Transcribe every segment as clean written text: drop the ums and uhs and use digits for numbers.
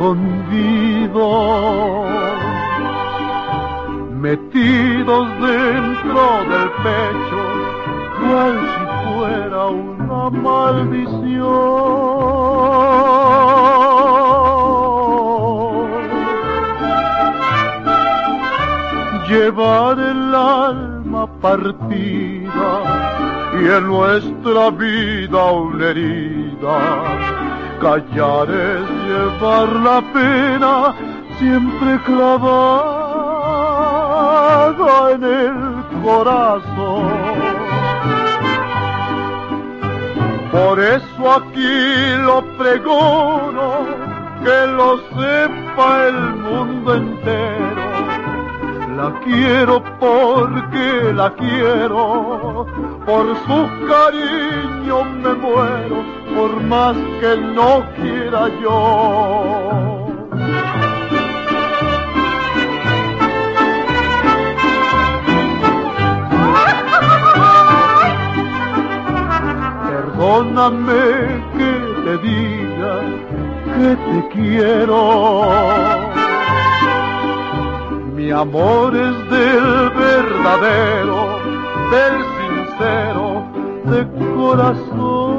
escondidos, metidos dentro del pecho, cual si fuera una maldición. Llevar el alma partida y en nuestra vida una herida. Callar es llevar la pena siempre clavada en el corazón. Por eso aquí lo pregono, que lo sepa el mundo entero. La quiero porque la quiero, por su cariño me muero, por más que no quiera yo. Perdóname que te diga que te quiero. Mi amor es del verdadero, del sincero, de corazón.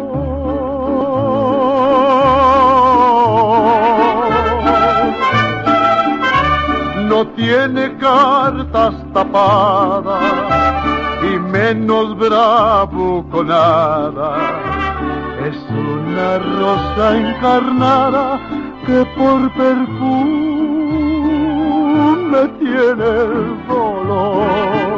No tiene cartas tapadas y menos bravuconada. Es una rosa encarnada que por perfume tiene el dolor.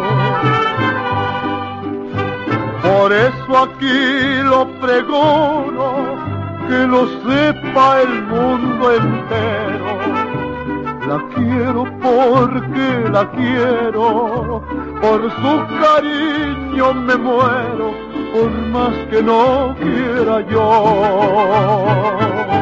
Por eso aquí lo pregono, que lo sepa el mundo entero. La quiero porque la quiero, por su cariño me muero, por más que no quiera yo.